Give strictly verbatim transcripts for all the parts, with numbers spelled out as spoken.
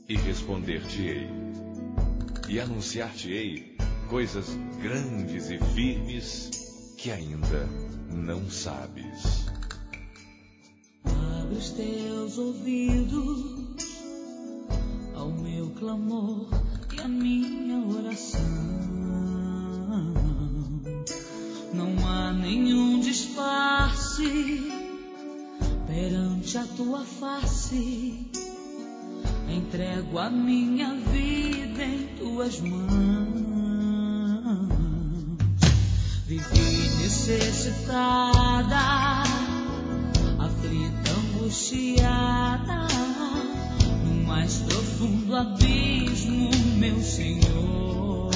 e responder-te-ei, e anunciar-te-ei coisas grandes e firmes que ainda não sabes. Abre os teus ouvidos ao meu clamor e à minha oração. Não há nenhum disfarce perante a tua face. Entrego a minha vida em tuas mãos. Vivi necessitada, aflita, angustiada, no mais profundo abismo, meu Senhor.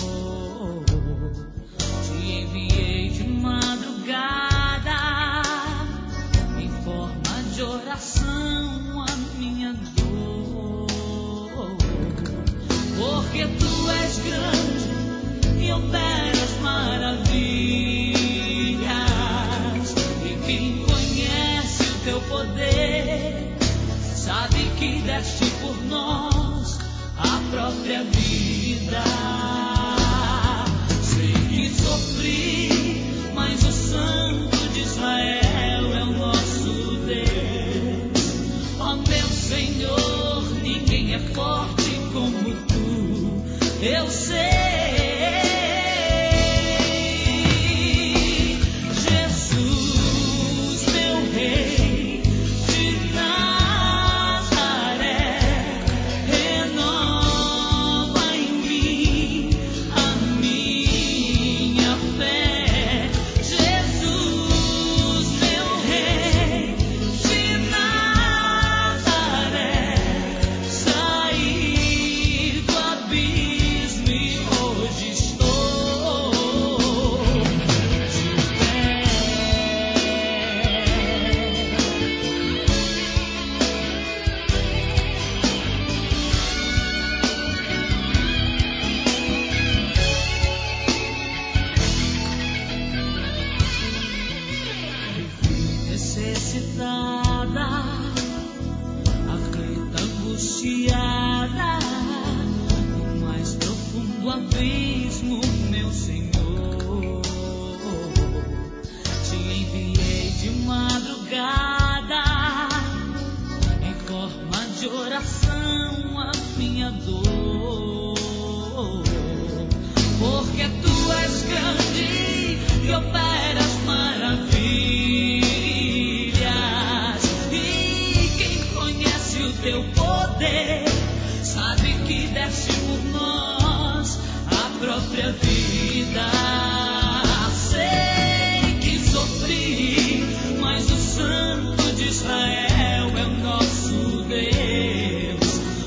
Te enviei de madrugada, em forma de oração, a minha dor. Porque tu és grande e operas maravilhas, e quem conhece o teu poder sabe que deste por nós a própria vida. Sei que sofri, mas o Santo de Israel é o nosso Deus. Ó meu Senhor, ninguém é forte como tu, eu sei.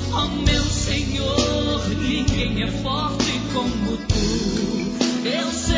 Senhor, ninguém é forte como tu, eu sei.